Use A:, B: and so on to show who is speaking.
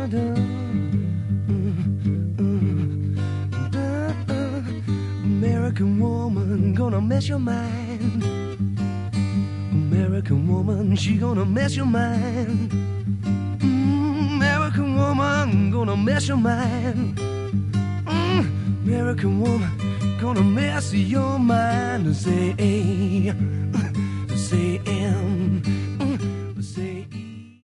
A: American woman gonna mess your mind. American woman, she gonna mess your mind. American woman gonna mess your mind. American woman gonna mess your mind. Say A, say M,